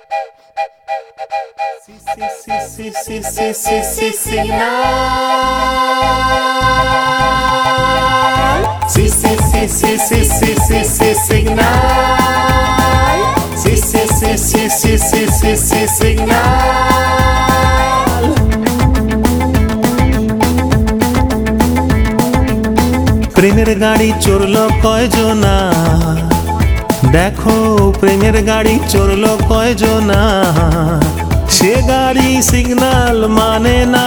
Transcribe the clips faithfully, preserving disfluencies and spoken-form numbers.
প্রেমের গাড়ি চড়লো কয়জনা, দেখো প্রেমের গাড়ি চড়লো কয়জনা, সে গাড়ি সিগন্যাল মানে না।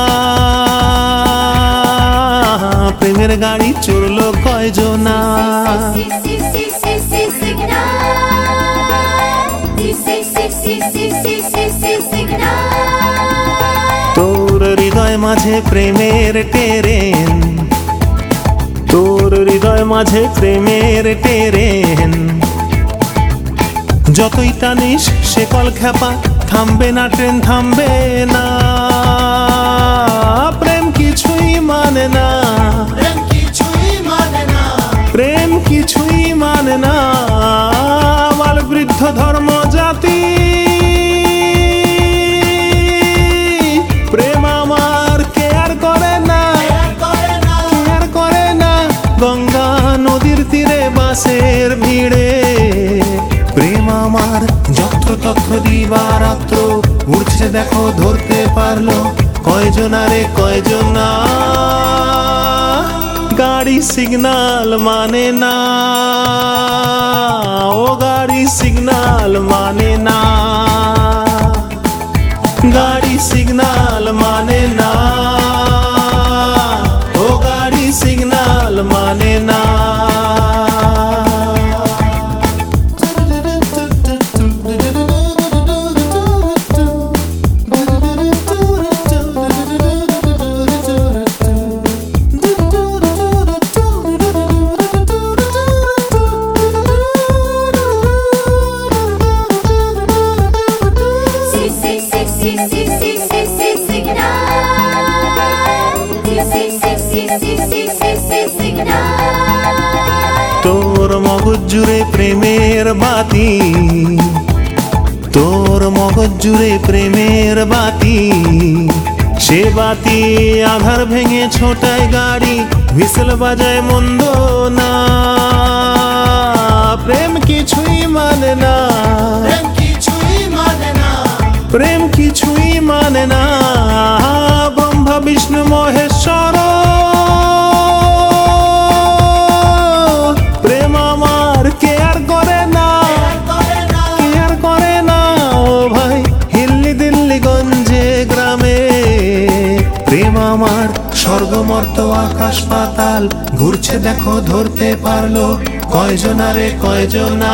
প্রেমের গাড়ি চড়লো কয়জনা, তোর হৃদয় মাঝে প্রেমের ট্রেন, তোর হৃদয় মাঝে প্রেমের ট্রেন, যতই টানিস সে কল খ্যাপা, থামবে না ট্রেন থামবে না। প্রেম কিছুই মানে না, প্রেম কিছুই মানে না, প্রেম কিছুই মানে না। বাল বৃদ্ধ ধর্ম জাতি, প্রেম আমার কেয়ার করে না, কেয়ার করে না। গঙ্গা নদীর তীরে বাসের ভিড়ে, প্রেম আমার যত্র তত্র দিবারাত্র উড়ছে দেখো ধরতে পারলো কয়জনা রে কয়জনা। গাড়ি সিগন্যাল মানে না, ও গাড়ি সিগন্যাল মানে না, গাড়ি সিগন্যাল মানে না, ও গাড়ি সিগন্যাল মানে না। তোর মগজ জুড়ে প্রেমের বাতি, তোর মগজ জুড়ে প্রেমের বাতি, সে বাতি আধার ভেঙে ছোটায় গাড়ি, হুইসেল বাজায় মন্দ না। প্রেম কিছুই মানে না, প্রেম কিছুই মানে না, প্রেম কিছুই মানে না। ব্রহ্মা বিষ্ণু মহেশ্বর, প্রেম আমার কেয়ার করে না, কেয়ার করে না। ও ভাই হিল্লি দিল্লি গঞ্জে গ্রামে, প্রেম আমার স্বর্গমর্ত আকাশ পাতাল ঘুরছে দেখো ধরতে পারলো কয়জনা রে কয়জনা।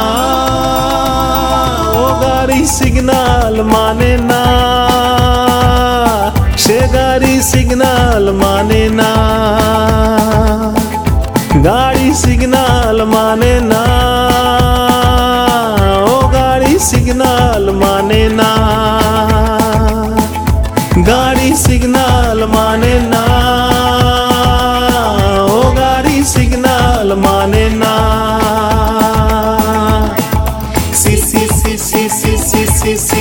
ও গাড়ি সিগন্যাল মানে না, সে গাড়ি সিগন্যাল মানে না, গাড়ি সিগন্যাল মানে না, ও গাড়ি সিগন্যাল মানে না, গাড়ি সিগন্যাল মানে না, ও গাড়ি সিগন্যাল মানে না। সি সি সি সি সি সি সি